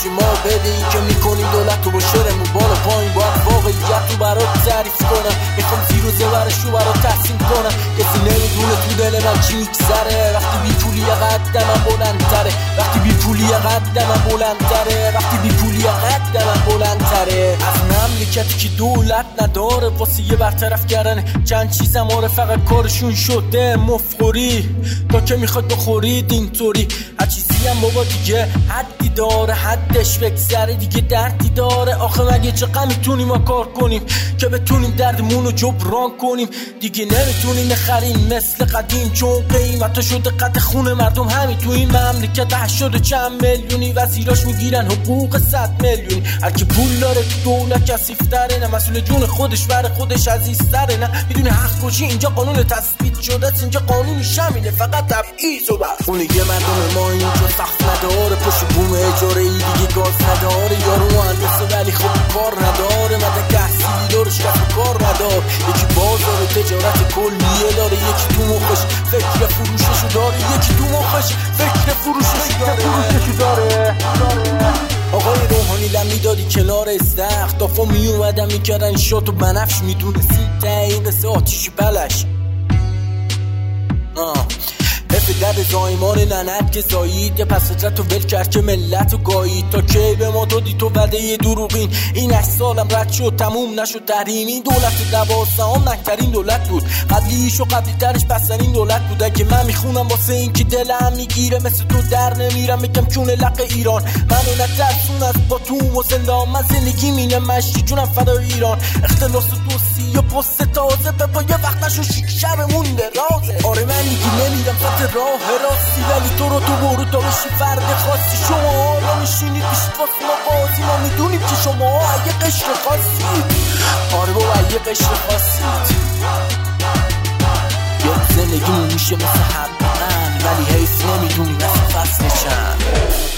باشی ما بده این که میکنیم دولت رو با شعرمون بالا پایین باید واقعیت رو برات تعریف کنم میخوام زیر و زبرش رو برات تقسیم کنم کسی نمیدونه تو دل من چی میگذره وقتی بی پولی قدمم بلندتره وقتی بی پولی قدمم بلندتره وقتی بی پولی قدمم بلندتره از مملکتی که دولت نداره واسه یه برطرف کردن چند چیزم آره فقط کارشون شده مفخوری تا که میخواد بخورید اینطوری هر چیزی هم بابا دیگه حدی داره حدش بگذره دیگه دردی داره آخه مگه چقدر میتونیم ما کار کنیم که بتونیم دردمون رو جبران کنیم دیگه نمیتونیم نخریم مثل قدیم چون قیمتا شده قد خون مردم همین تو این مملکت 80 چند میلیونی وزیراش میگیرن حقوق 100 میلیونی هر کی پول داره تو دولت کثیف‌تره نه مسئول جون خودش برای خودش عزیزتره نه میدونه حق کشی اینجا قانون تثبیت شده است اینجا قانونی شامله فقط تبعیض و بس خونه یه مردم ما اینجا سخت نداره پشت بوم اجاره ای دیگه گاز نداره یارو مهندسه ولی خب کار نداره مدرک تحصیلی داره شرف کار نداره یکی بازار تجارت کلیه داره یکی تو مخش فکر فروششو داره یکی تو مخش فکر فروششو داره آقای روحانی لمی دادی کنار استخ دافا می اومدم میکردن شات و بنفش میدونستی تایی قصه آتیشی بلش در زایمان ننت که زایید یه پس فطرت و ول کرد که ملت و گایید تا کی به ما دادی تو وعده یه دروغین این 8 سالم رد شد تموم نشد تحریم این دولت 12 نکترین دولت بود قبلیش و قبلی ترش بسترین دولت بود اگه من میخونم واسه این که دلم میگیره مثل تو در نمیرم میگم چون لق ایران منو نترسون از با تو و زندان من زندگی مینه مشتی جونم فدای ایران اختلاس دوستی و پست تازه به پا یه وقت نشو شیکشرمون درازه آره من دیگه نمیرم سمت راه راستی ولی تو رو تو برو تا بشی فرد خاصی شما حالا میشینید بیشت واسه ما بازی ما میدونیم که شما اگه قشر خاصید آره بابا اگه قشر خاصید یا زندگیمون میشه مثل حقیقن ولی حیث نمیدونیم مثل فصل چند